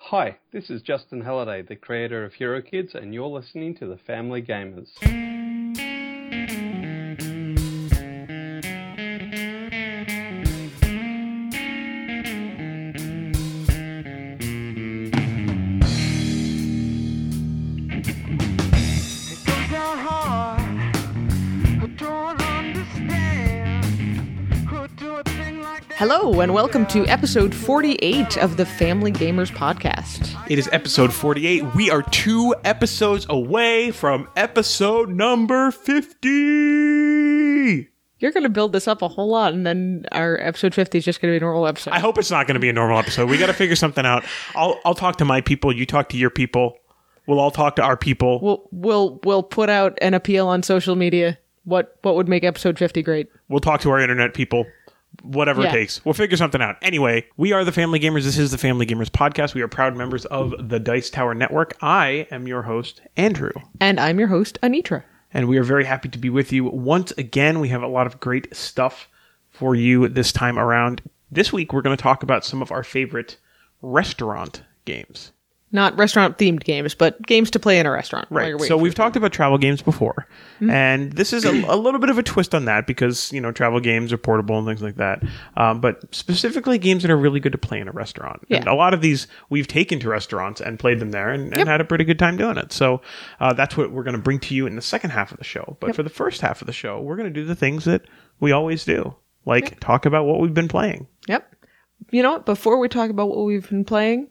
Hi, this is Justin Halliday, the creator of Hero Kids, and you're listening to The Family Gamers. Hello, and welcome to episode 48 of the Family Gamers podcast. It is episode 48. We are 2 episodes away from episode number 50. You're going to build this up a whole lot, and then our episode 50 is just going to be a normal episode. I hope it's not going to be a normal episode. We got to figure something out. I'll talk to my people. You talk to your people. We'll all talk to our people. We'll put out an appeal on social media. What would make episode 50 great? We'll talk to our internet people. Whatever it takes. We'll figure something out. Anyway, we are the Family Gamers. This is the Family Gamers podcast. We are proud members of the Dice Tower Network. I am your host, Andrew. And I'm your host, Anitra. And we are very happy to be with you once again. We have a lot of great stuff for you this time around. This week, we're going to talk about some of our favorite restaurant games. Not restaurant-themed games, but games to play in a restaurant. Right. So we've talked about travel games before. Mm-hmm. And this is a little bit of a twist on that because, you know, travel games are portable and things like that. But specifically games that are really good to play in a restaurant. Yeah. And a lot of these we've taken to restaurants and played them there and had a pretty good time doing it. So that's what we're going to bring to you in the second half of the show. But for the first half of the show, we're going to do the things that we always do. Like talk about what we've been playing. Yep. You know what? Before we talk about what we've been playing,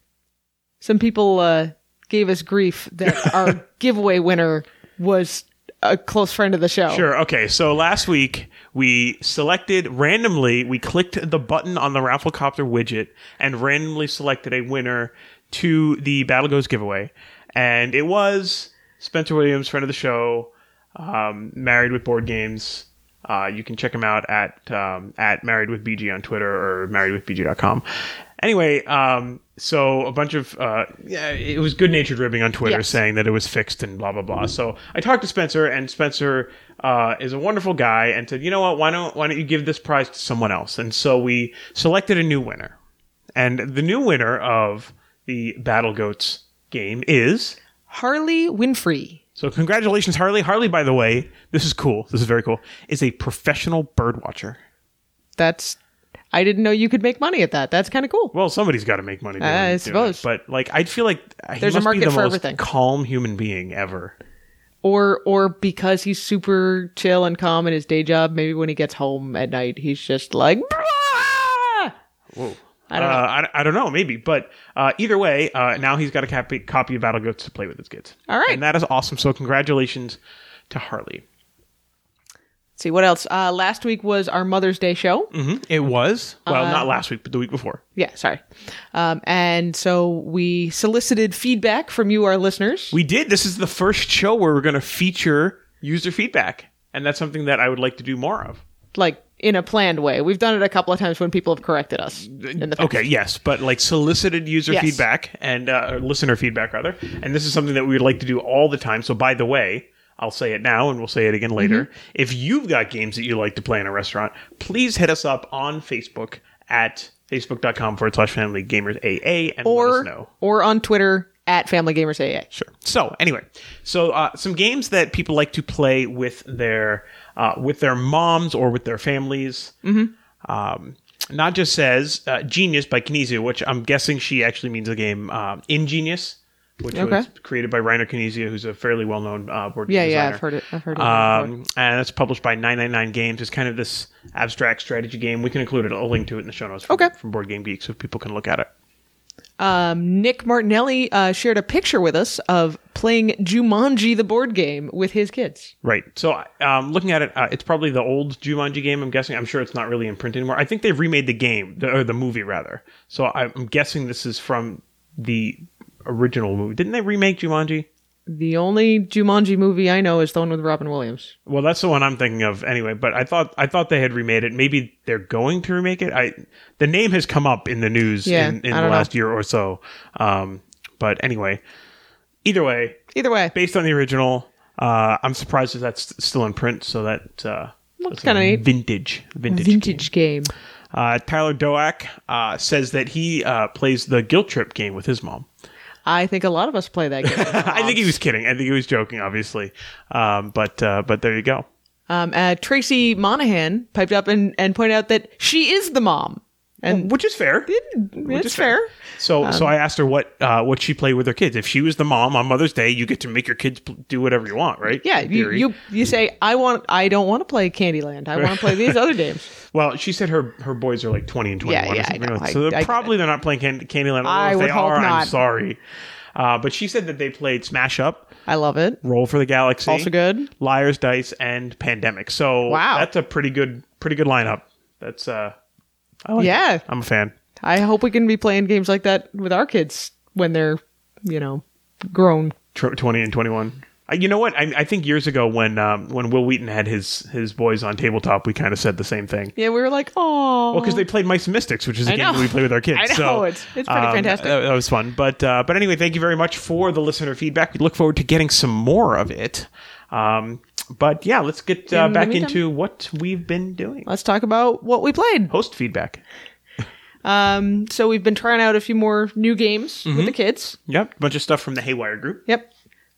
some people gave us grief that our giveaway winner was a close friend of the show. Sure. Okay. So last week we selected randomly, we clicked the button on the Rafflecopter widget and randomly selected a winner to the Battle Goes giveaway. And it was Spencer Williams, friend of the show, Married with Board Games. You can check him out at MarriedWithBG on Twitter or MarriedWithBG.com. Anyway, so a bunch of, it was good-natured ribbing on Twitter saying that it was fixed and blah, blah, blah. So I talked to Spencer, and Spencer is a wonderful guy and said, you know what, why don't you give this prize to someone else? And so we selected a new winner. And the new winner of the Battle Goats game is Harley Winfrey. So congratulations, Harley. Harley, by the way, this is cool. This is very cool. Is a professional bird watcher. I didn't know you could make money at that. That's kind of cool. Well, somebody's got to make money. I suppose. But like, I feel like there's he a market must be the for most everything. Calm human being ever. Or because he's super chill and calm in his day job, maybe when he gets home at night, he's just like, "Blah!" Whoa. I don't know. I don't know, maybe. But either way, now he's got a copy of Battle Goats to play with his kids. All right. And that is awesome. So congratulations to Harley. Let's see, what else? Last week was our Mother's Day show. Mm-hmm. It was. Well, not last week, but the week before. Yeah, sorry. And so we solicited feedback from you, our listeners. We did. This is the first show where we're going to feature user feedback. And that's something that I would like to do more of. Like, in a planned way. We've done it a couple of times when people have corrected us in the past. Okay, yes, but like solicited user feedback and or listener feedback, rather. And this is something that we would like to do all the time. So by the way, I'll say it now and we'll say it again later. Mm-hmm. If you've got games that you like to play in a restaurant, please hit us up on Facebook at facebook.com/FamilyGamersAA and let us know. Or on Twitter at FamilyGamersAA. Sure. So anyway, some games that people like to play with their moms or with their families. Mm-hmm. Nadja says Genius by Knizia, which I'm guessing she actually means the game Ingenious, which was created by Reiner Knizia, who's a fairly well-known board game designer. Yeah, I've heard it. And it's published by 999 Games. It's kind of this abstract strategy game. We can include a link to it in the show notes from Board Game Geek so people can look at it. Nick Martinelli shared a picture with us of playing Jumanji the board game with his kids. Right. So looking at it, it's probably the old Jumanji game, I'm guessing. I'm sure it's not really in print anymore. I think they've remade the game, or the movie, rather. So I'm guessing this is from the original movie. Didn't they remake Jumanji? The only Jumanji movie I know is the one with Robin Williams. Well, that's the one I'm thinking of anyway, but I thought they had remade it. Maybe they're going to remake it. The name has come up in the news in the last year or so. But anyway, either way, based on the original, I'm surprised that that's still in print, so that Looks kind of neat. Vintage game. Tyler Doak says that he plays the Guilt Trip game with his mom. I think a lot of us play that game. I think he was kidding. I think he was joking, obviously. But there you go. Tracy Monahan piped up and pointed out that she is the mom. And which is fair. It's fair. So I asked her what she played with her kids. If she was the mom on Mother's Day, you get to make your kids do whatever you want, right? Yeah, you say I don't want to play Candyland. I want to play these other games. Well, she said her boys are like 20 and 21 or something. I know. So they're they're not playing Candyland. I If would they hope are, not. I'm sorry. But she said that they played Smash Up, I love it. Roll for the Galaxy, Also good. Liar's Dice, and Pandemic. So wow, that's a pretty good lineup. That's I like it. I'm a fan. I hope we can be playing games like that with our kids when they're, grown. 20 and 21. You know what? I think years ago when Will Wheaton had his boys on tabletop, we kind of said the same thing. Yeah, we were like, oh. Well, because they played Mice and Mystics, which is a game that we play with our kids. I know. So, it's pretty fantastic. That was fun. But anyway, thank you very much for the listener feedback. We look forward to getting some more of it. But yeah, let's get back into what we've been doing. Let's talk about what we played. Host feedback. So we've been trying out a few more new games with the kids. Yep. A bunch of stuff from the Haywire group. Yep.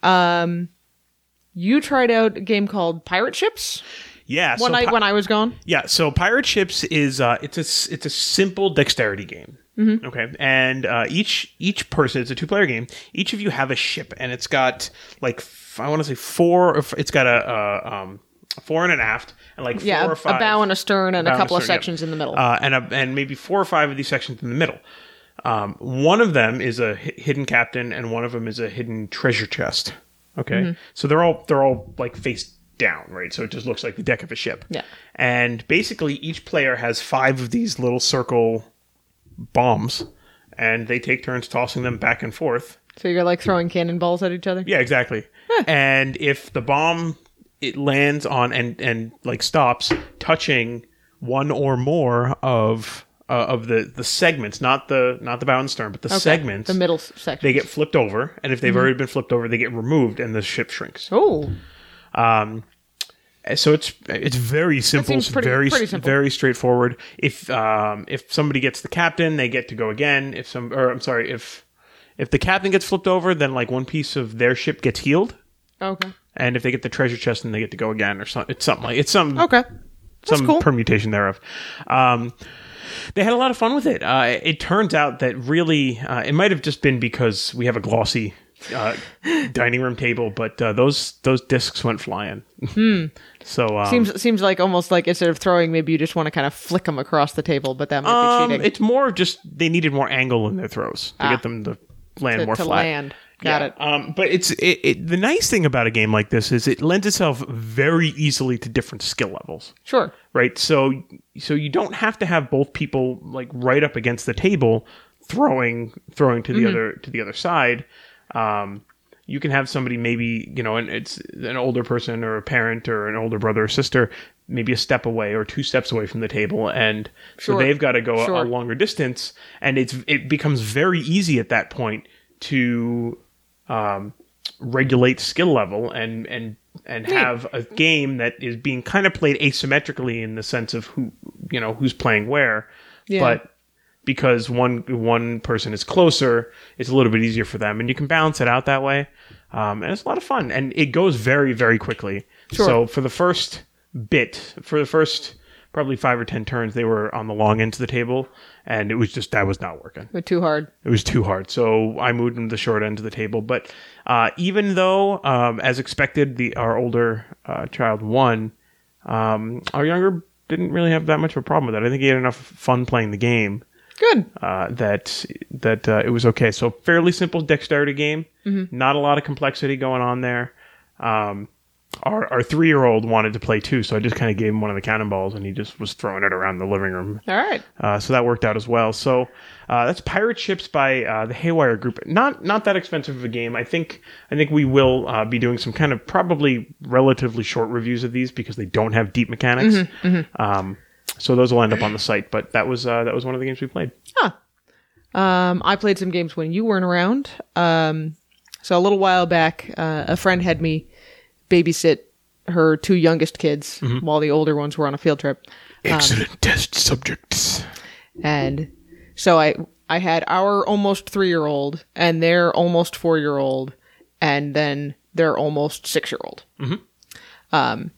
You tried out a game called Pirate Ships. Yeah. One night when I was gone. Yeah. So Pirate Ships is it's a simple dexterity game. Mm-hmm. Okay. And each person, it's a 2-player game. Each of you have a ship, and it's got like I want to say 4. It's got a fore and an aft, and like 4 or 5. A bow and a stern, and a couple of sections in the middle. And maybe 4 or 5 of these sections in the middle. One of them is a hidden captain, and one of them is a hidden treasure chest. Okay, mm-hmm. So they're all like face down, right? So it just looks like the deck of a ship. Yeah. And basically, each player has 5 of these little circle bombs, and they take turns tossing them back and forth. So you're like throwing cannonballs at each other? Yeah, exactly. And if the bomb it lands on and like stops touching one or more of the segments, not the bow and stern, but the segments, the middle section, they get flipped over, and if they've already been flipped over, they get removed, and the ship shrinks. Oh. So it's very simple, pretty simple. Very straightforward. If somebody gets the captain, they get to go again. If the captain gets flipped over, then like one piece of their ship gets healed. Okay. And if they get the treasure chest, then they get to go again, or something. It's some okay. That's cool. Permutation thereof. They had a lot of fun with it. It turns out that really, it might have just been because we have a glossy dining room table, but those discs went flying. So seems like almost like instead of throwing, maybe you just want to kind of flick them across the table, but that might be cheating. It's more just they needed more angle in their throws to get them to land more flat. Land. Got it. But the nice thing about a game like this is it lends itself very easily to different skill levels. Sure. Right. So you don't have to have both people like right up against the table throwing to the other side. You can have somebody maybe, and it's an older person or a parent or an older brother or sister, maybe a step away or 2 steps away from the table. And so they've got to go a longer distance. And it becomes very easy at that point to regulate skill level and have a game that is being kind of played asymmetrically in the sense of who's playing where. Yeah. But because one person is closer, it's a little bit easier for them, and you can balance it out that way. And it's a lot of fun, and it goes very, very quickly. Sure. So for the first probably 5 or 10 turns, they were on the long end of the table, and that was not working. Too hard. It was too hard. So I moved them to the short end of the table. But even though, as expected, our older child won, our younger didn't really have that much of a problem with it. I think he had enough fun playing the game. Good. That it was okay. So fairly simple dexterity game. Mm-hmm. Not a lot of complexity going on there. Our 3-year-old wanted to play too, so I just kind of gave him one of the cannonballs, and he just was throwing it around the living room. All right. So that worked out as well. So that's Pirate Ships by the Haywire Group. Not that expensive of a game. I think we will be doing some kind of probably relatively short reviews of these because they don't have deep mechanics. Mm-hmm, mm-hmm. So those will end up on the site. But that was one of the games we played. Huh. I played some games when you weren't around. So a little while back, a friend had me babysit her 2 youngest kids while the older ones were on a field trip. Excellent test subjects. And so I had our almost 3-year-old and their almost 4-year-old and then their almost 6-year-old. And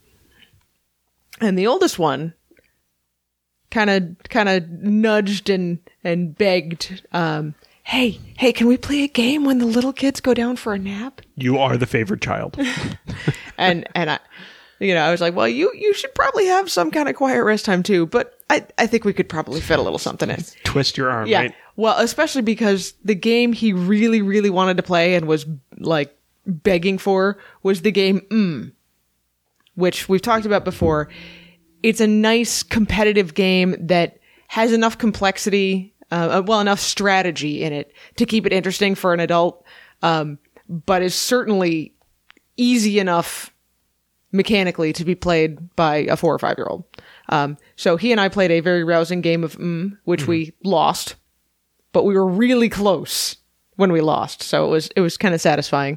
the oldest one kind of nudged and begged, hey, can we play a game when the little kids go down for a nap? You are the favorite child. and I, I was like, well, you should probably have some kind of quiet rest time too, but I think we could probably fit a little something in. Twist your arm, Yeah. right? Well, especially because the game he really, really wanted to play and was like begging for was the game which we've talked about before. It's a nice competitive game that has enough complexity, enough strategy in it to keep it interesting for an adult, but is certainly easy enough mechanically to be played by a 4 or 5-year-old. So he and I played a very rousing game of which we lost, but we were really close when we lost. So it was kind of satisfying.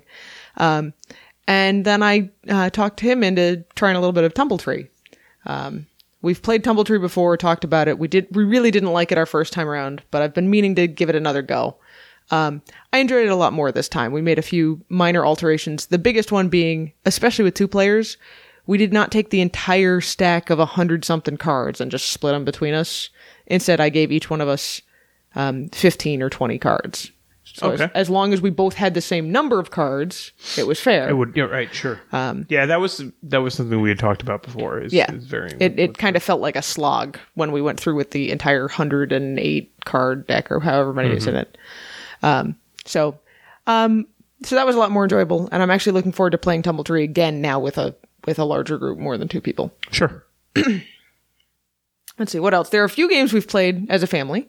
And then I talked him into trying a little bit of Tumble Tree. We've played Tumble Tree before, talked about it. We really didn't like it our first time around, but I've been meaning to give it another go. I enjoyed it a lot more this time. We made a few minor alterations. The biggest one being, especially with 2 players, we did not take the entire stack of 100-something cards and just split them between us. Instead, I gave each one of us 15 or 20 cards. So Okay. as long as we both had the same number of cards, it was fair. It would, yeah, right, sure. Yeah, that was something we had talked about before. Yeah. It It kind of felt like a slog when we went through with the entire 108 card deck or however many is in it. So that was a lot more enjoyable, and I'm actually looking forward to playing Tumble Tree again now with a larger group, more than 2 people. Sure. Let's see, what else? There are a few games we've played as a family.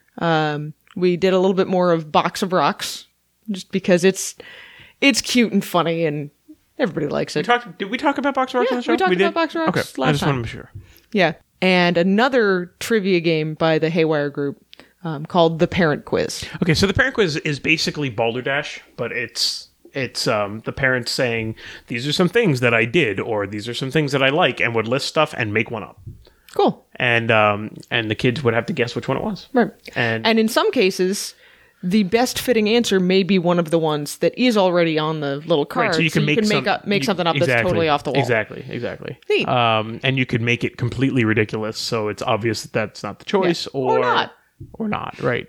We did a little bit more of Box of Rocks, just because it's cute and funny, and everybody likes it. Did we talk about Box of Rocks Yeah, on the show? we talked about Box of Rocks Okay, I last just time. want to be sure. Yeah. And another trivia game by the Haywire group called The Parent Quiz. Okay, so the parent quiz is basically Balderdash, but it's the parents saying, these are some things that I did, or these are some things that I like, and would list stuff and make one up. Cool. And the kids would have to guess which one it was. Right. And in some cases, the best fitting answer may be one of the ones that is already on the little card. right, so you can make something up that's totally off the wall. Exactly. Neat. And you could make it completely ridiculous, so it's obvious that that's not the choice, Yeah. Or not. Or not, right.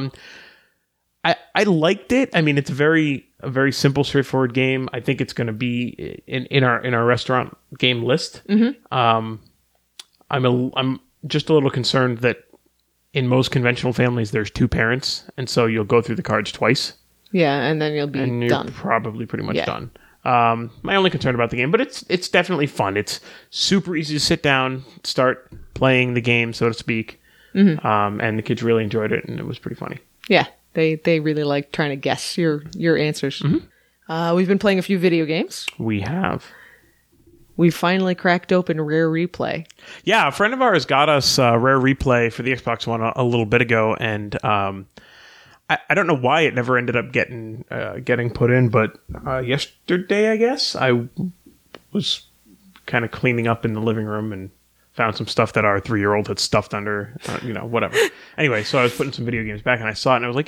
I liked it. I mean, it's a very simple, straightforward game. I think it's going to be in our restaurant game list. Mm-hmm. I'm just a little concerned that in most conventional families, there's 2 parents, and so you'll go through the cards twice. Yeah, and then you'll be And you're done. probably pretty much Yeah. done. My only concern about the game, but it's definitely fun. It's super easy to sit down, start playing the game, so to speak. Mm-hmm. And the kids really enjoyed it, and it was pretty funny. Yeah, they really like trying to guess your answers. Mm-hmm. We've been playing a few video games. We have. We finally cracked open Rare Replay. Yeah, a friend of ours got us Rare Replay for the Xbox One a little bit ago, and I don't know why it never ended up getting put in, but yesterday, I guess, I was kind of cleaning up in the living room and found some stuff that our 3-year-old had stuffed under, whatever. Anyway, so I was putting some video games back, and I saw it, and I was like,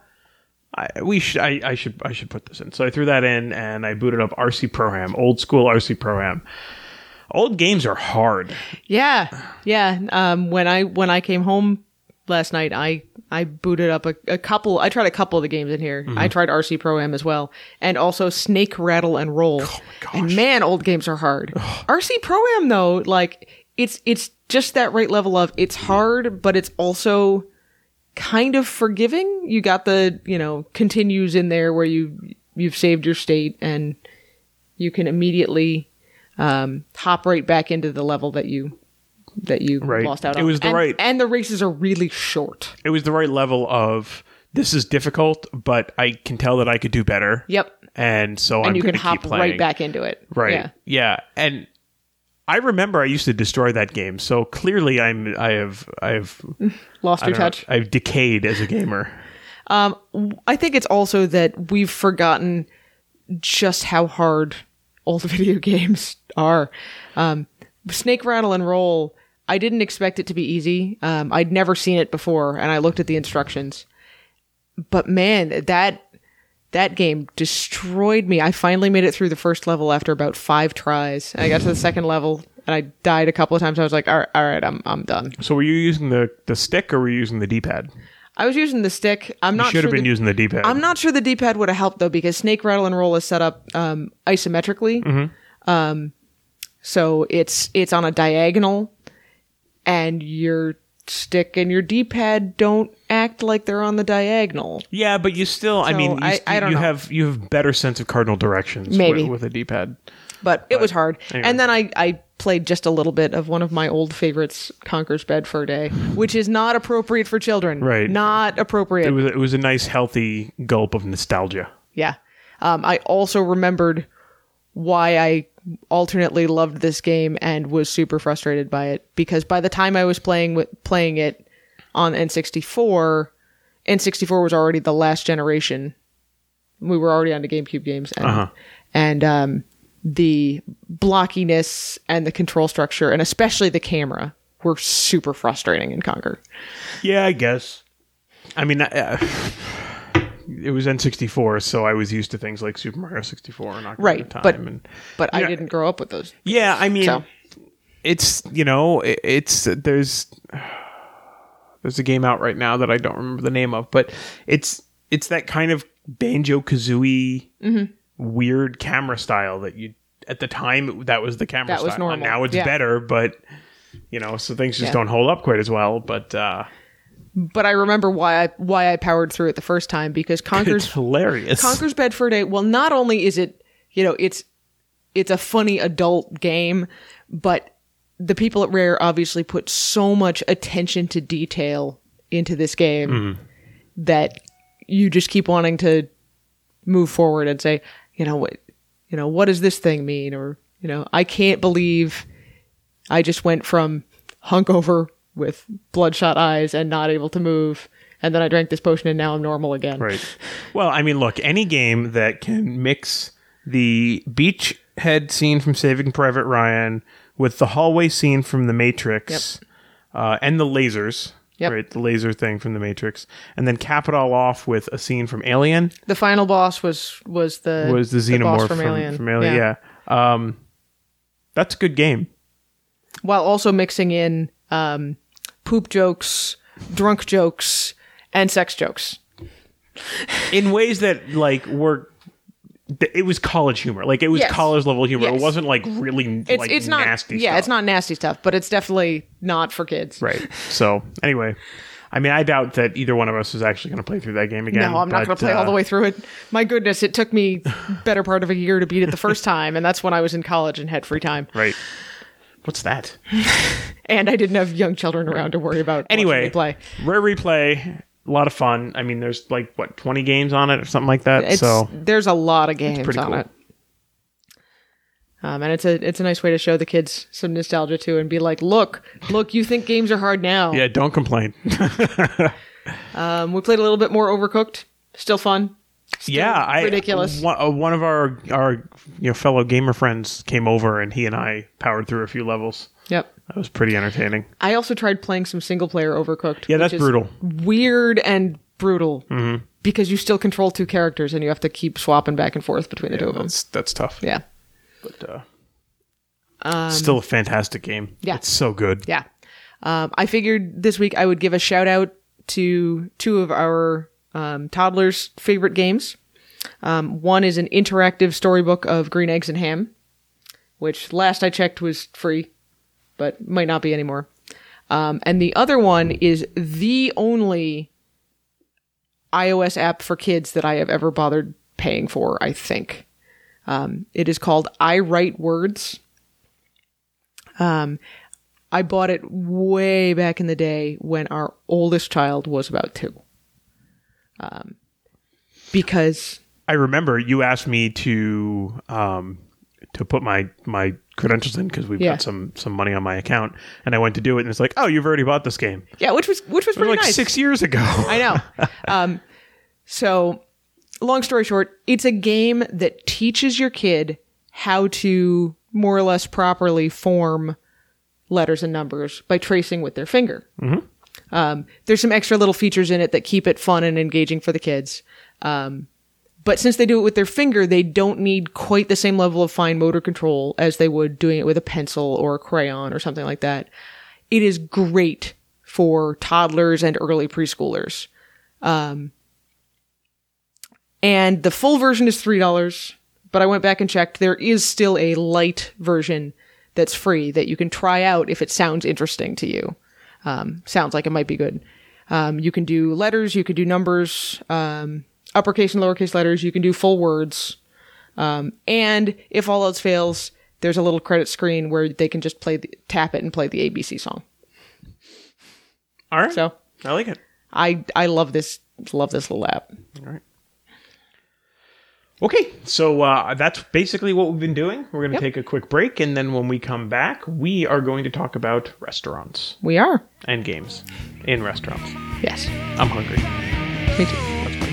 I should put this in. So I threw that in, and I booted up RC Pro-Am, old school RC Pro-Am. Old games are hard. Yeah. When I came home last night, I booted up a couple. I tried a couple of the games in here. Mm-hmm. I tried RC Pro-Am as well, and also Snake, Rattle, and Roll. Oh my gosh. And man, old games are hard. RC Pro-Am though, like it's just that right level of it's hard, but it's also kind of forgiving. You got the continues in there where you've saved your state, and you can immediately hop right back into the level that you Right. lost out It on. was the and the races are really short. It was the right level of, this is difficult, but I can tell that I could do better. Yep. And so I'm you going can to keep hop playing. right back into it. Right. Yeah. And I remember I used to destroy that game. So clearly I've Lost your touch. I've decayed as a gamer. I think it's also that we've forgotten just how hard old video games are. Snake, Rattle, and Roll, I didn't expect it to be easy. I'd never seen it before, and I looked at the instructions. But man, that game destroyed me. I finally made it through the first level after about 5 tries. And I got to the second level, and I died a couple of times. I was like, all right, I'm done. So were you using the stick or were you using the D-pad? I was using the stick. I'm not You should have been using the D-pad. I'm not sure the D-pad would have helped, though, because Snake, Rattle, and Roll is set up isometrically. So it's on a diagonal, and your stick and your D-pad don't act like they're on the diagonal. Yeah, but you still, I mean, I don't you know. have better sense of cardinal directions Maybe. with a D-pad. But it was hard. anyway. And then I played just a little bit of one of my old favorites, Conker's Bad Fur Day, which is not appropriate for children. Right. Not appropriate. It was a nice, healthy gulp of nostalgia. Yeah. I also remembered why I alternately loved this game and was super frustrated by it, because by the time I was playing it on N64 was already the last generation. We were already on the GameCube games, and the blockiness and the control structure, and especially the camera, were super frustrating in Conker. Yeah, I guess. I mean, it was N64, so I was used to things like Super Mario 64 and Ocarina Right, of Time. but I Yeah. didn't grow up with those. Yeah, I mean, So. it's, there's a game out right now that I don't remember the name of, but it's that kind of Banjo-Kazooie weird camera style that you, at the time, that was the camera That style. was normal. And now it's Yeah. better, but, so things just Yeah. don't hold up quite as well, but But I remember why I powered through it the first time, because it's Conker's hilarious. Conker's Bad Fur Day, well, not only is it, it's a funny adult game, but the people at Rare obviously put so much attention to detail into this game that you just keep wanting to move forward and say, what does this thing mean? Or, I can't believe I just went from hungover with bloodshot eyes and not able to move, and then I drank this potion and now I'm normal again. Right. Well, I mean, look, any game that can mix the beachhead scene from Saving Private Ryan with the hallway scene from The Matrix, and the lasers, right? The laser thing from The Matrix, and then cap it all off with a scene from Alien. The final boss was the Xenomorph boss from Alien. From Alien, yeah. That's a good game. While also mixing in poop jokes, drunk jokes, and sex jokes. In ways that, it was college humor. Like, it was Yes. college level humor. Yes. It wasn't, really, It's not nasty stuff. Yeah, it's not nasty stuff, but it's definitely not for kids. Right. So, anyway, I mean, I doubt that either one of us is actually going to play through that game again. No, I'm not going to play all the way through it. My goodness, it took me better part of a year to beat it the first time, and that's when I was in college and had free time. Right. What's that? And I didn't have young children around to worry about watching Anyway, me play. Rare Replay, a lot of fun. I mean, there's 20 games on it or something like that. There's a lot of games pretty on cool. it. And it's a nice way to show the kids some nostalgia too, and be like, look, you think games are hard now. Yeah, don't complain. We played a little bit more Overcooked. Still fun. Still ridiculous. One of our fellow gamer friends came over and he and I powered through a few levels. Yep. That was pretty entertaining. I also tried playing some single player Overcooked. Yeah, that's which is brutal. Weird and brutal. Mm-hmm. Because you still control 2 characters and you have to keep swapping back and forth between the two of them. That's tough. Yeah. But still a fantastic game. Yeah. It's so good. Yeah. I figured this week I would give a shout out to 2 of our toddlers' favorite games. One is an interactive storybook of Green Eggs and Ham, which last I checked was free, but might not be anymore. And the other one is the only iOS app for kids that I have ever bothered paying for, I think. It is called I Write Words. I bought it way back in the day when our oldest child was about 2. Because I remember you asked me to put my credentials in because we've got some money on my account, and I went to do it, and it's like, oh, you've already bought this game. yeah, which was It was pretty like nice. 6 years ago. I know. So, long story short, it's a game that teaches your kid how to more or less properly form letters and numbers by tracing with their finger. There's some extra little features in it that keep it fun and engaging for the kids. But since they do it with their finger, they don't need quite the same level of fine motor control as they would doing it with a pencil or a crayon or something like that. It is great for toddlers and early preschoolers. And the full version is $3, but I went back and checked. There is still a light version that's free that you can try out if it sounds interesting to you. Sounds like it might be good. You can do letters, you can do numbers, uppercase and lowercase letters, you can do full words. And if all else fails, there's a little credit screen where they can just tap it and play the ABC song. All right. So I like it. I love this little app. All right. Okay, so that's basically what we've been doing. We're going to take a quick break, and then when we come back, we are going to talk about restaurants. We are. And games in restaurants. Yes. I'm hungry. Me too. Let's play.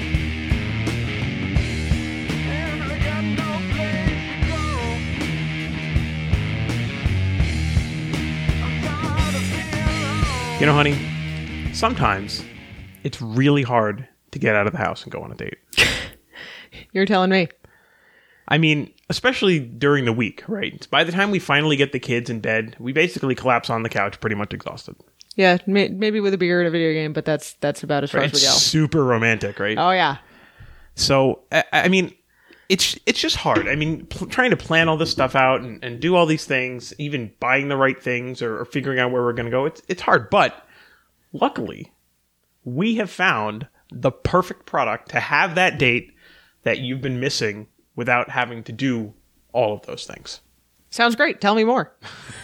You know, honey, sometimes it's really hard to get out of the house and go on a date. You're telling me. I mean, especially during the week, right? By the time we finally get the kids in bed, we basically collapse on the couch pretty much exhausted. Yeah, maybe with a beer and a video game, but that's about as far as we It's go. super romantic, right? Oh, yeah. So, I mean, it's just hard. I mean, trying to plan all this stuff out and do all these things, even buying the right things or figuring out where we're going to go, it's hard. But luckily, we have found the perfect product to have that date that you've been missing without having to do all of those things. Sounds great. Tell me more.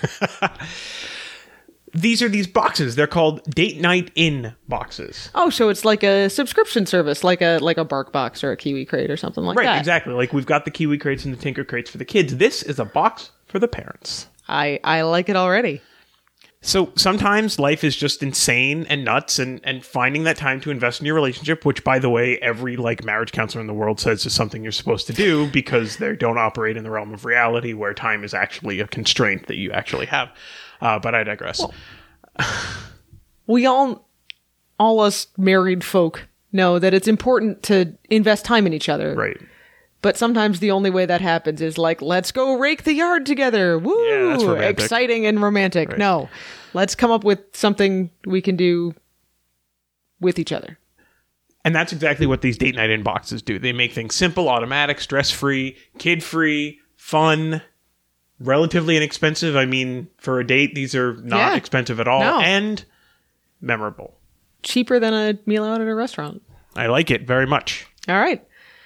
These are these boxes. They're called Date Night In boxes. Oh, so it's like a subscription service, like a BarkBox or a Kiwi Crate or something like that. Right, exactly. Like we've got the Kiwi Crates and the Tinker Crates for the kids. This is a box for the parents. I like it already. So sometimes life is just insane and nuts, and finding that time to invest in your relationship, which, by the way, every marriage counselor in the world says is something you're supposed to do because they don't operate in the realm of reality where time is actually a constraint that you actually have. But I digress. Well, we all us married folk know that it's important to invest time in each other. Right. But sometimes the only way that happens is let's go rake the yard together. Woo! Yeah, that's romantic. Exciting and romantic. Right. No. Let's come up with something we can do with each other. And that's exactly what these Date Night In boxes do. They make things simple, automatic, stress-free, kid-free, fun, relatively inexpensive. I mean, for a date, these are not expensive at all. No. And memorable. Cheaper than a meal out at a restaurant. I like it very much. All right.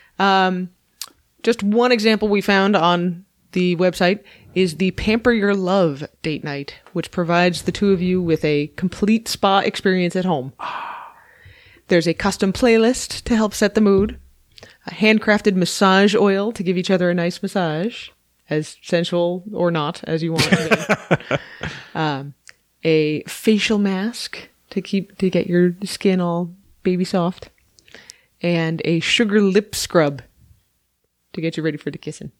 Just one example we found on the website is the Pamper Your Love date night, which provides the two of you with a complete spa experience at home. There's a custom playlist to help set the mood, a handcrafted massage oil to give each other a nice massage, as sensual or not as you want it to be, a facial mask to get your skin all baby soft, and a sugar lip scrub to get you ready for the kissing.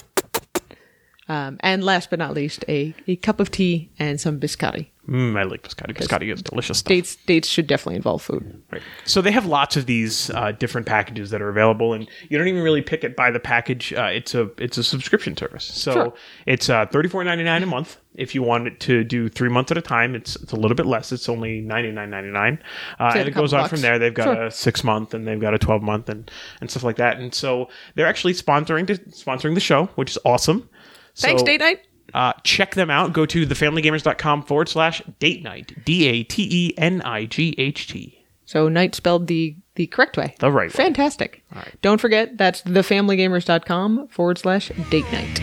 And last but not least, a cup of tea and some biscotti. I like biscotti. Biscotti is delicious stuff. Dates should definitely involve food. Right. So they have lots of these different packages that are available, and you don't even really pick it by the package. It's a subscription service. So Sure. It's $34.99 a month. If you want it to do 3 months at a time, it's a little bit less. It's only $99.99. And it goes on from there. They've got a 6-month and they've got a 12-month and stuff like that. And so they're actually sponsoring the show, which is awesome. Thanks, So, date night. check them out. Go to thefamilygamers.com/date night. DATENIGHT. So night spelled the correct way. The right way. Fantastic. All right. Don't forget, that's thefamilygamers.com/date night.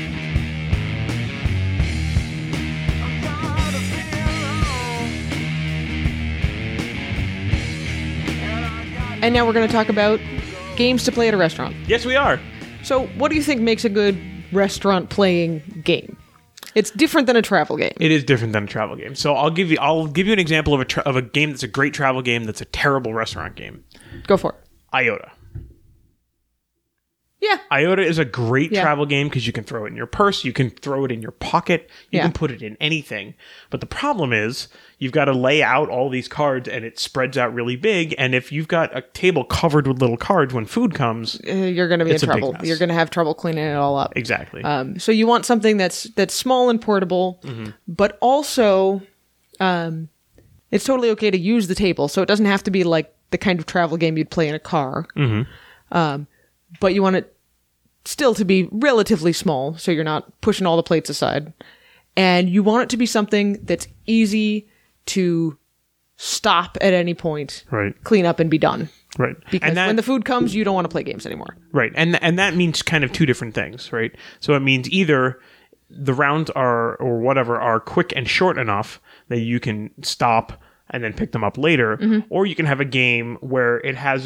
And now we're going to talk about games to play at a restaurant. Yes, we are. So what do you think makes a good restaurant playing game? It's different than a travel game. It is different than a travel game. So I'll give you an example of a game that's a great travel game that's a terrible restaurant game. Go for it. IOTA. Yeah. Iota is a great Yeah. travel game because you can throw it in your purse, you can throw it in your pocket, you Yeah. can put it in anything. But the problem is you've got to lay out all these cards and it spreads out really big. And if you've got a table covered with little cards when food comes, You're going to be in It's a big trouble. mess. You're going to have trouble cleaning it all up. exactly. So you want something that's small and portable, but also it's totally okay to use the table. So it doesn't have to be like the kind of travel game you'd play in a car. But you want it still to be relatively small, so you're not pushing all the plates aside. And you want it to be something that's easy to stop at any point, Right. clean up, and be done. Right. Because And that- when the food comes, you don't want to play games anymore. Right. And that means kind of two different things, right? So it means either the rounds are or whatever are quick and short enough that you can stop and then pick them up later, or you can have a game where it has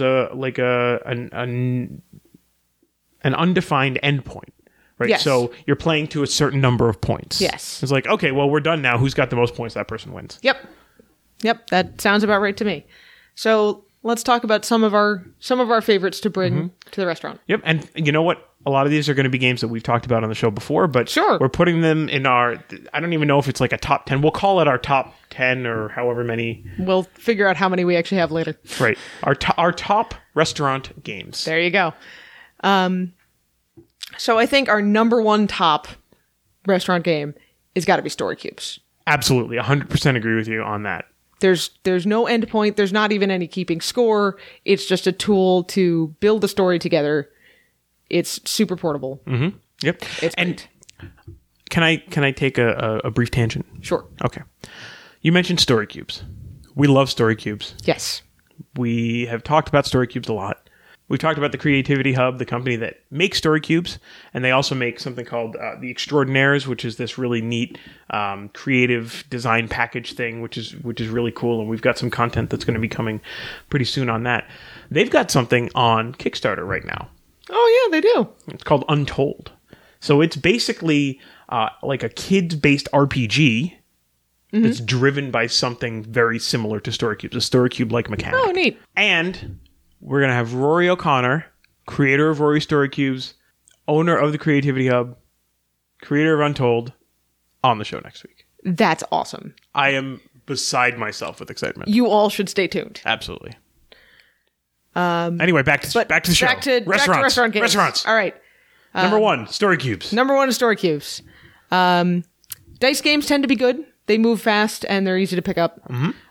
an undefined endpoint. Right. Yes. So you're playing to a certain number of points. Yes. It's like, okay, well, we're done now. Who's got the most points? That person wins. Yep, that sounds about right to me. So let's talk about some of our favorites to bring to the restaurant. Yep. And you know what? A lot of these are going to be games that we've talked about on the show before, but Sure. we're putting them in our, I don't even know if it's like a top 10. We'll call it our top 10 or however many. We'll figure out how many we actually have later. Right. Our top restaurant games. There you go. So I think our number one top restaurant game has got to be Story Cubes. Absolutely. 100% agree with you on that. There's no end point. There's not even any keeping score. It's just a tool to build a story together. It's super portable. Yep. It's And great. can I take a brief tangent? Sure. Okay. You mentioned Story Cubes. We love Story Cubes. Yes. We have talked about Story Cubes a lot. We've talked about the Creativity Hub, the company that makes Story Cubes, and they also make something called the Extraordinaires, which is this really neat creative design package thing, which is really cool. And we've got some content that's going to be coming pretty soon on that. They've got something on Kickstarter right now. Oh, yeah, they do. It's called Untold. So it's basically like a kids-based RPG that's driven by something very similar to Story Cubes, a Story Cube-like mechanic. Oh, neat. And we're going to have Rory O'Connor, creator of Rory Story Cubes, owner of the Creativity Hub, creator of Untold, on the show next week. That's awesome. I am beside myself with excitement. You all should stay tuned. Absolutely. Anyway, back to the show. Back to restaurant games. Restaurants. All right. Number one, Story Cubes. Number one is Story Cubes. Dice games tend to be good. They move fast and they're easy to pick up.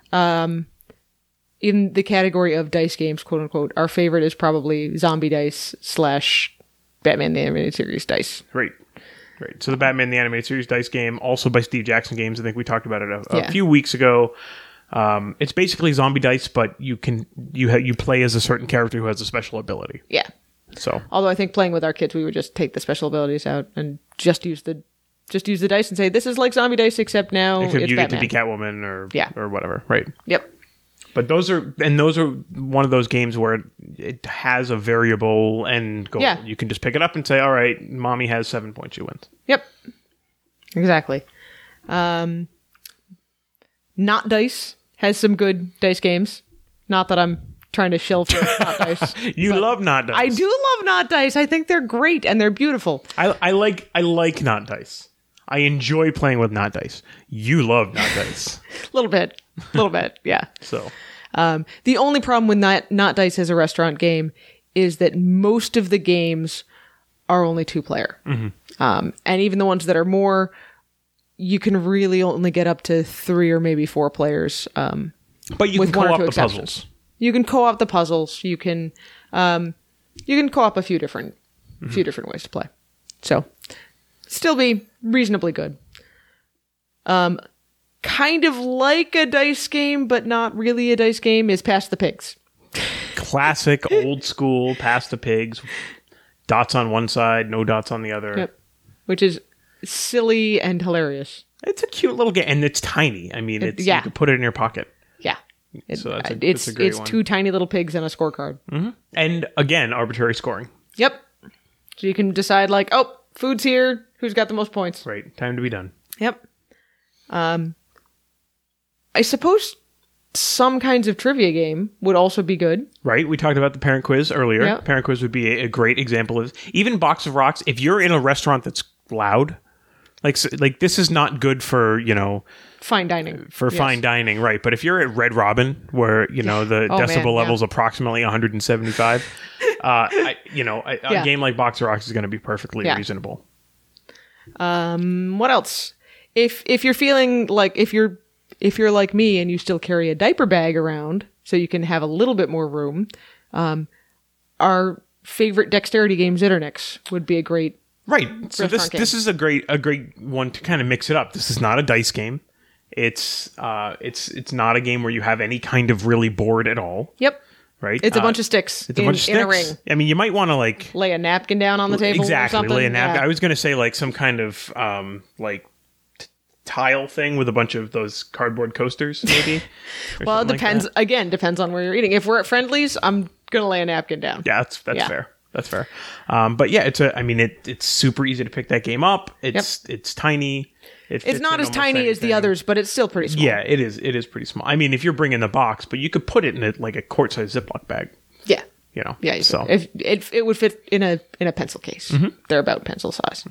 In the category of dice games, quote unquote, our favorite is probably Zombie Dice / Batman the Animated Series dice. Great. So the Batman the Animated Series dice game, also by Steve Jackson Games. I think we talked about it a few weeks ago. It's basically zombie dice, but you play as a certain character who has a special ability. Yeah. So Although I think playing with our kids, we would just take the special abilities out and just use the dice and say, this is like Zombie Dice, except now it's you get Batman. to be Catwoman or whatever, right? Yep. But those are one of those games where it has a variable end goal. Yeah. You can just pick it up and say, all right, mommy has 7 points, she wins. Yep. Exactly. Not Dice has some good dice games. Not that I'm trying to shill for Not Dice. You love Not Dice. I do love Not Dice. I think they're great and they're beautiful. I like Not Dice. I enjoy playing with Not Dice. You love Not Dice. A little bit, yeah. So The only problem with Not Dice as a restaurant game is that most of the games are only 2-player. And even the ones that are more, you can really only get up to 3 or maybe 4 players. but you with can one or co-op two the exceptions. puzzles. You can co-op the puzzles. You can co-op a few different ways to play. So still be reasonably good. Kind of like a dice game, but not really a dice game, is Pass the Pigs. Classic, old school, Pass the Pigs. Dots on one side, no dots on the other. Yep. Which is silly and hilarious. It's a cute little game, and it's tiny. I mean, you can put it in your pocket. Yeah. So that's a it's great one. 2 tiny little pigs and a scorecard. And again, arbitrary scoring. Yep. So you can decide like, oh, food's here. Who's got the most points? Right. Time to be done. Yep. I suppose some kinds of trivia game would also be good. Right? We talked about the parent quiz earlier. Yep. Parent quiz would be a great example of this. Even Box of Rocks, if you're in a restaurant that's loud, like this is not good for, Fine dining. fine dining, right? But if you're at Red Robin, where the Oh, decibel man, level's approximately 175, a game like Box of Rocks is going to be perfectly Yeah. reasonable. What else? If you're feeling like if you're like me and you still carry a diaper bag around so you can have a little bit more room, our favorite dexterity game Zitternix would be a great. Right. So Restaurant game. this is a great one to kind of mix it up. This is not a dice game. It's not a game where you have any kind of really board at all. Yep. Right. It's a bunch of sticks It's a bunch of sticks. in a ring. I mean, you might want to Lay a napkin down on the table exactly or something. lay a napkin. Yeah. I was going to say like some kind of tile thing with a bunch of those cardboard coasters, maybe. Or Well, it something like depends. that. Again, depends on where you're eating. If we're at Friendly's, I'm gonna lay a napkin down. Yeah, that's Yeah. fair. That's fair. But yeah, it's super easy to pick that game up. It's tiny. It's not as tiny as the others, but it's still pretty small. Yeah, it is. It is pretty small. I mean, if you're bringing the box, but you could put it in like a quart-sized Ziploc bag. Yeah. Yeah. So if it would fit in a pencil case. They're about pencil size.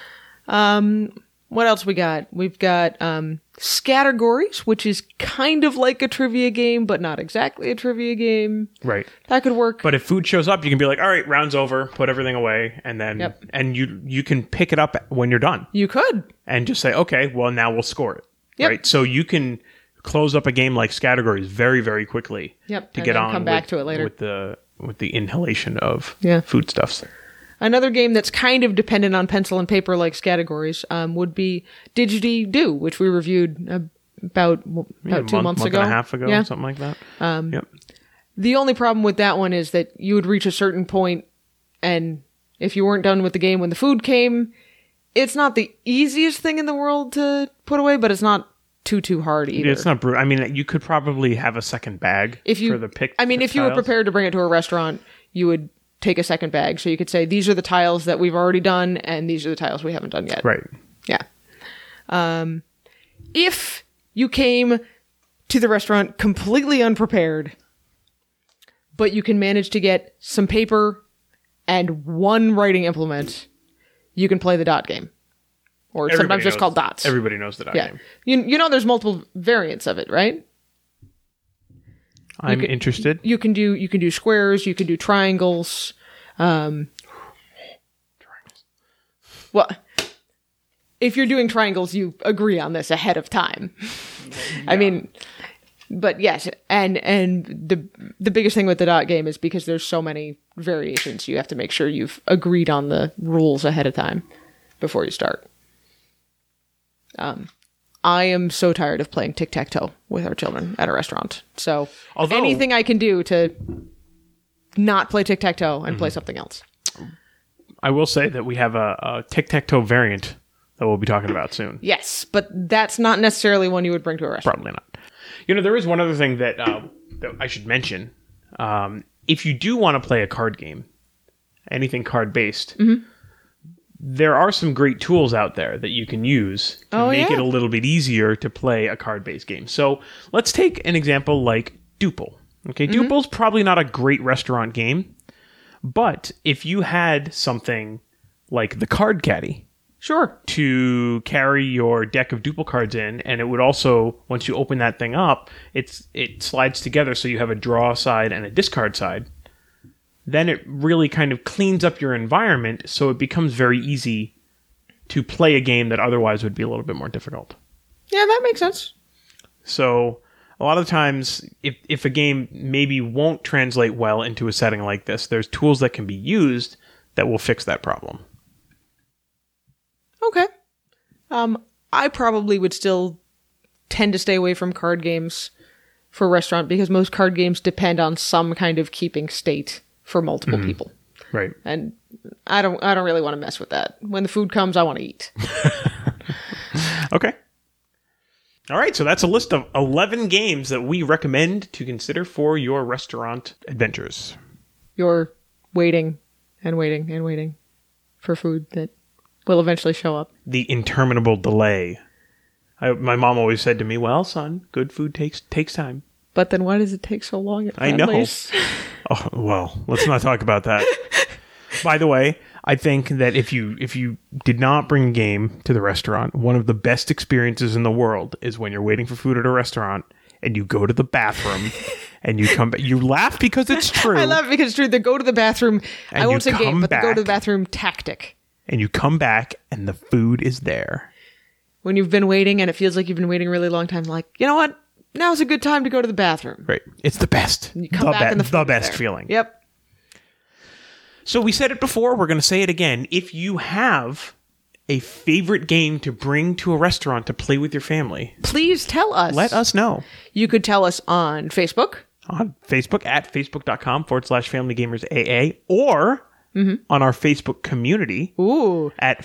What else we got? We've got Scattergories, which is kind of like a trivia game, but not exactly a trivia game. Right. That could work. But if food shows up, you can be like, all right, round's over, put everything away, and then Yep. and you can pick it up when you're done You could. and just say, okay, well now we'll score it. Yep. Right. So you can close up a game like Scattergories very, very quickly. Yep, To and get then on come back to it later. with the inhalation of Yeah. foodstuffs. Another game that's kind of dependent on pencil and paper like Scattergories would be Digity Do, which we reviewed about 2 months ago. and a half ago, Yeah. something like that. Yep. The only problem with that one is that you would reach a certain point, and if you weren't done with the game when the food came, it's not the easiest thing in the world to put away, but it's not too hard either. It's not brutal. I mean, you could probably have a second bag if you, for the pick. if you were prepared to bring it to a restaurant, you would take a second bag, so you could say these are the tiles that we've already done, and these are the tiles we haven't done yet. Right. Yeah. If you came to the restaurant completely unprepared, but you can manage to get some paper and one writing implement, you can play the dot game. Or Everybody sometimes just knows- called dots. Everybody knows the dot Yeah. game. You know there's multiple variants of it, right? I'm interested. You can do squares, you can do triangles. Well, if you're doing triangles, you agree on this ahead of time. I mean, but yes, and the biggest thing with the dot game is because there's so many variations, you have to make sure you've agreed on the rules ahead of time before you start. I am so tired of playing tic-tac-toe with our children at a restaurant. So Although- anything I can do to not play tic-tac-toe and play something else. I will say that we have a tic-tac-toe variant that we'll be talking about soon. Yes, but that's not necessarily one you would bring to a restaurant. Probably not. There is one other thing that I should mention. If you do want to play a card game, anything card-based, there are some great tools out there that you can use to make it a little bit easier to play a card-based game. So let's take an example like Duple. Okay, Duple's probably not a great restaurant game, but if you had something like the Card Caddy Sure. to carry your deck of Duple cards in, and it would also, once you open that thing up, it slides together so you have a draw side and a discard side. Then it really kind of cleans up your environment, so it becomes very easy to play a game that otherwise would be a little bit more difficult. Yeah, that makes sense. So a lot of times, if a game maybe won't translate well into a setting like this, there's tools that can be used that will fix that problem. Okay. I probably would still tend to stay away from card games for a restaurant because most card games depend on some kind of keeping state for multiple people. Right. And I don't really want to mess with that. When the food comes, I want to eat. Okay. All right, so that's a list of 11 games that we recommend to consider for your restaurant adventures. You're waiting and waiting and waiting for food that will eventually show up. The interminable delay. My mom always said to me, well, son, good food takes time. But then why does it take so long at I know. Friendly's? Oh, well, let's not talk about that. By the way, I think that if you did not bring a game to the restaurant, one of the best experiences in the world is when you're waiting for food at a restaurant and you go to the bathroom and you come back. You laugh because it's true. I laugh because it's true. The go to the bathroom, And I won't you say game, come but the go to the back. bathroom tactic. And you come back and the food is there. When you've been waiting and it feels like you've been waiting a really long time, like, you know what? Now's a good time to go to the bathroom. Right. It's the best. You come back and the food's best there. feeling. Yep. So we said it before, we're going to say it again. If you have a favorite game to bring to a restaurant to play with your family, Please tell us. let us know. You could tell us on Facebook. On Facebook at facebook.com/FamilyGamersAA or on our Facebook community Ooh. at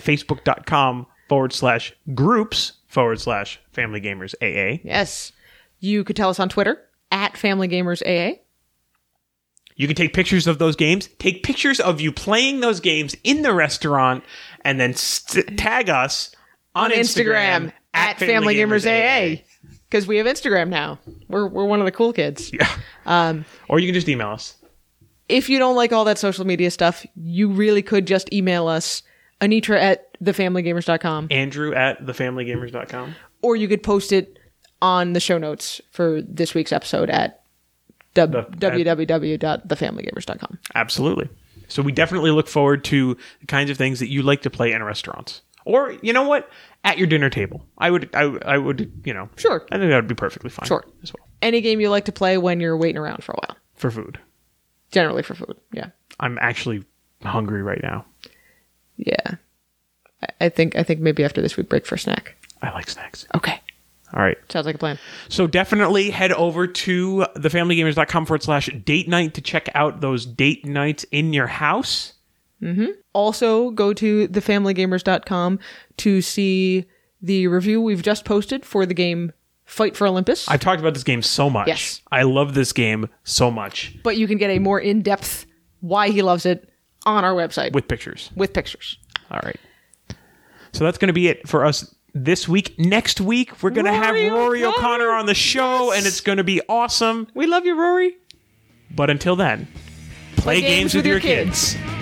facebook.com/groups/FamilyGamersAA. Yes. You could tell us on Twitter at FamilyGamersAA. You can take pictures of those games, take pictures of you playing those games in the restaurant, and then tag us on Instagram at FamilyGamersAA. Because we have Instagram now. We're one of the cool kids. Yeah. Or you can just email us. If you don't like all that social media stuff, you really could just email us, Anitra at thefamilygamers.com. Andrew at thefamilygamers.com. Or you could post it on the show notes for this week's episode at www.thefamilygamers.com. Absolutely. So we definitely look forward to the kinds of things that you like to play in restaurants. Or, you know what? At your dinner table. I would, you know. Sure. I think that would be perfectly fine. Sure. As well. Any game you like to play when you're waiting around for a while. For food. Generally for food. Yeah. I'm actually hungry right now. Yeah. I think maybe after this we'd break for a snack. I like snacks. Okay. All right. Sounds like a plan. So definitely head over to thefamilygamers.com/date night to check out those date nights in your house. Also, go to thefamilygamers.com to see the review we've just posted for the game Fight for Olympus. I've talked about this game so much. Yes. I love this game so much. But you can get a more in-depth why he loves it on our website. With pictures. With pictures. All right. So that's going to be it for us this week. Next week, we're going to have Rory O'Connor on the show, and it's going to be awesome. We love you, Rory. But until then, play games with your kids.